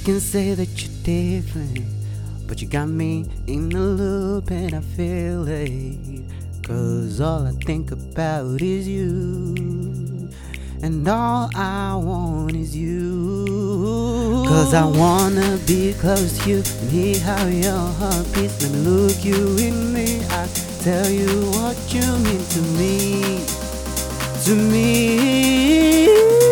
can say that you're different, but you got me in the loop and I feel it. 'Cause all I think about is you, and all I want is you. 'Cause I wanna be close to you and hear how your heart beats. Let me look you in the eye, tell you what you mean to me, to me.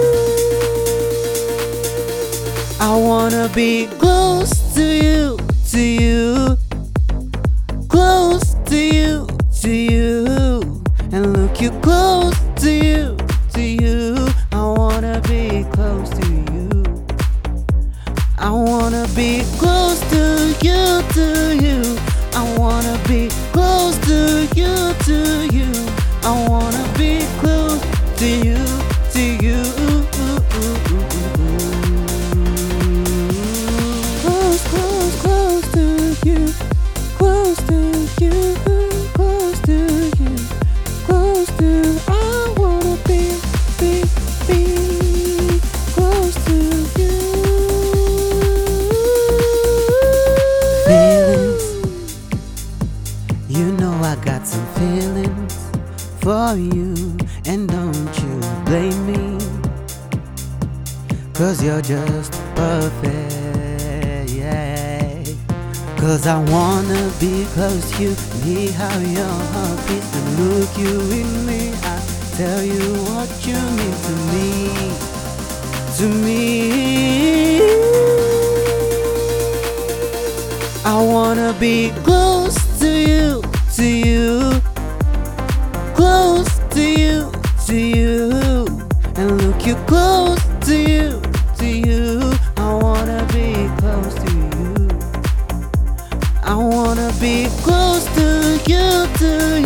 I wanna be close to you, to you, close to you, to you, and look you close to you, to you. I wanna be close to you. I wanna be close to you, to you. I wanna be close to you, to you. I wanna be close to you, to you. Close, close, close to you, close to you, close to you, close to. I wanna be close to you. Feelings, you know I got some feelings for you, and don't you blame me, 'cause you're just perfect, yeah. 'Cause I wanna be close to you and hear how your heart beats, and look you in the eye, tell you what you mean to me, to me. I wanna be close to you, to you, close to you, to you, and look you close to you, to you. I wanna be close to you. I wanna be close to you, to you.